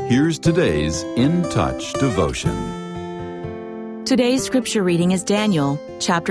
Here's today's In Touch devotion. Today's scripture reading is Daniel, chapter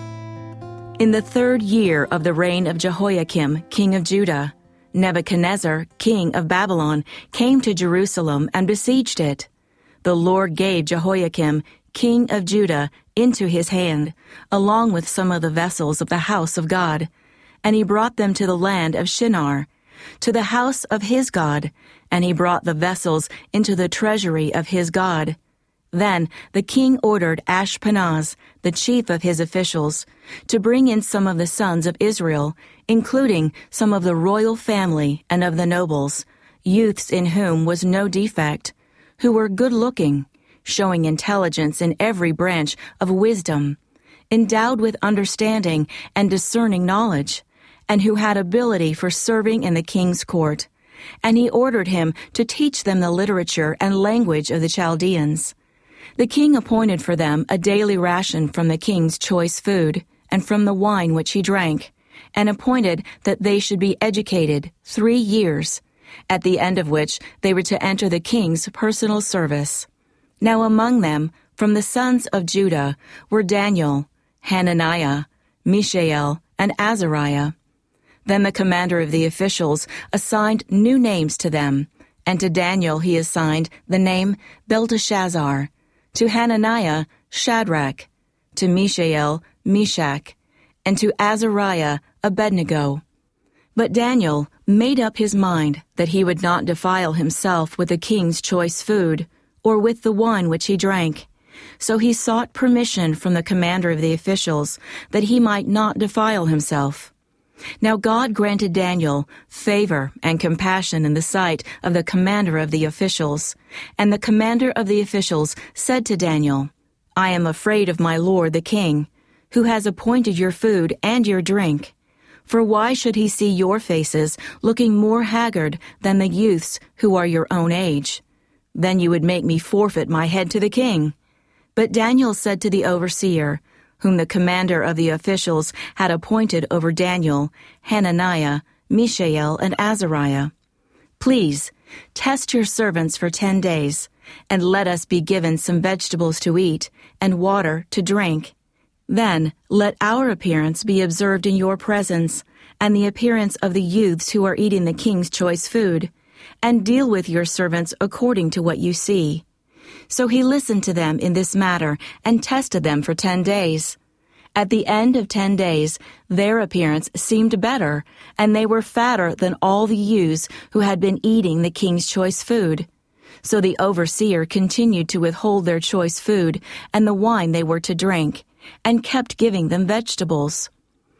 1. In the 3rd year of the reign of Jehoiakim, king of Judah, Nebuchadnezzar, king of Babylon, came to Jerusalem and besieged it. The Lord gave Jehoiakim, king of Judah, into his hand, along with some of the vessels of the house of God, and he brought them to the land of Shinar, to the house of his God, and he brought the vessels into the treasury of his God. Then the king ordered Ashpenaz, the chief of his officials, to bring in some of the sons of Israel, including some of the royal family and of the nobles, youths in whom was no defect, who were good-looking, showing intelligence in every branch of wisdom, endowed with understanding and discerning knowledge, and who had ability for serving in the king's court. And he ordered him to teach them the literature and language of the Chaldeans. The king appointed for them a daily ration from the king's choice food, and from the wine which he drank, and appointed that they should be educated 3 years, at the end of which they were to enter the king's personal service. Now among them, from the sons of Judah, were Daniel, Hananiah, Mishael, and Azariah. Then the commander of the officials assigned new names to them, and to Daniel he assigned the name Belteshazzar, to Hananiah Shadrach, to Mishael Meshach, and to Azariah Abednego. But Daniel made up his mind that he would not defile himself with the king's choice food, or with the wine which he drank. So he sought permission from the commander of the officials, that he might not defile himself. Now God granted Daniel favor and compassion in the sight of the commander of the officials. And the commander of the officials said to Daniel, I am afraid of my lord the king, who has appointed your food and your drink. For why should he see your faces looking more haggard than the youths who are your own age? Then you would make me forfeit my head to the king. But Daniel said to the overseer, whom the commander of the officials had appointed over Daniel, Hananiah, Mishael, and Azariah, Please, test your servants for 10 days, and let us be given some vegetables to eat and water to drink. Then let our appearance be observed in your presence, and the appearance of the youths who are eating the king's choice food, and deal with your servants according to what you see. So he listened to them in this matter and tested them for 10 days. At the end of 10 days, their appearance seemed better, and they were fatter than all the youths who had been eating the king's choice food. So the overseer continued to withhold their choice food and the wine they were to drink, and kept giving them vegetables.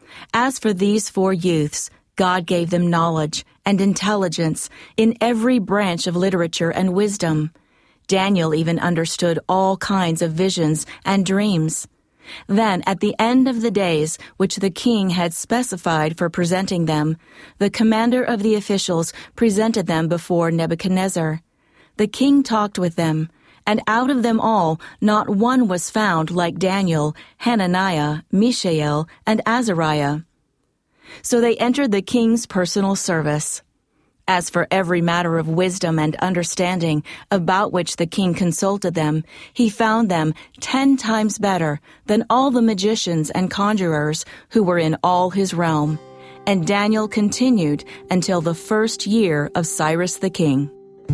As for these 4 youths, God gave them knowledge and intelligence in every branch of literature and wisdom. Daniel even understood all kinds of visions and dreams. Then, at the end of the days which the king had specified for presenting them, the commander of the officials presented them before Nebuchadnezzar. The king talked with them, and out of them all not one was found like Daniel, Hananiah, Mishael, and Azariah. So they entered the king's personal service. As for every matter of wisdom and understanding about which the king consulted them, he found them 10 times better than all the magicians and conjurers who were in all his realm. And Daniel continued until the 1st year of Cyrus the king.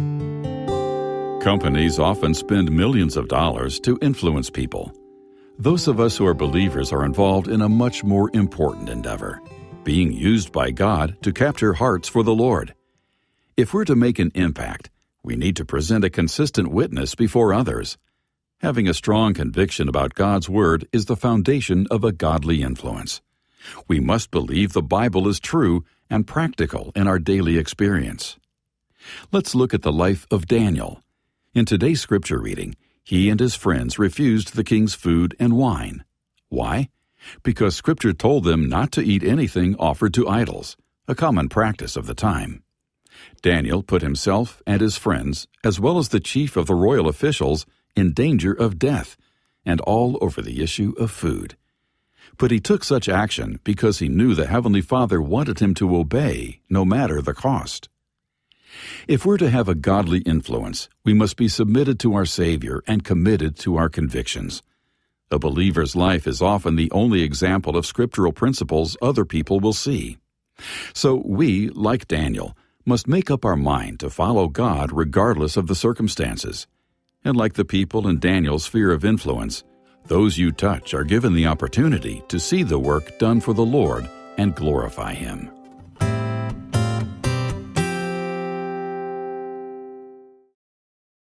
Companies often spend millions of dollars to influence people. Those of us who are believers are involved in a much more important endeavor, being used by God to capture hearts for the Lord. If we're to make an impact, we need to present a consistent witness before others. Having a strong conviction about God's Word is the foundation of a godly influence. We must believe the Bible is true and practical in our daily experience. Let's look at the life of Daniel. In today's scripture reading, he and his friends refused the king's food and wine. Why? Because Scripture told them not to eat anything offered to idols, a common practice of the time. Daniel put himself and his friends, as well as the chief of the royal officials, in danger of death, and all over the issue of food. But he took such action because he knew the Heavenly Father wanted him to obey, no matter the cost. If we're to have a godly influence, we must be submitted to our Savior and committed to our convictions. A believer's life is often the only example of scriptural principles other people will see. So we, like Daniel, must make up our mind to follow God regardless of the circumstances. And like the people in Daniel's sphere of influence, those you touch are given the opportunity to see the work done for the Lord and glorify Him.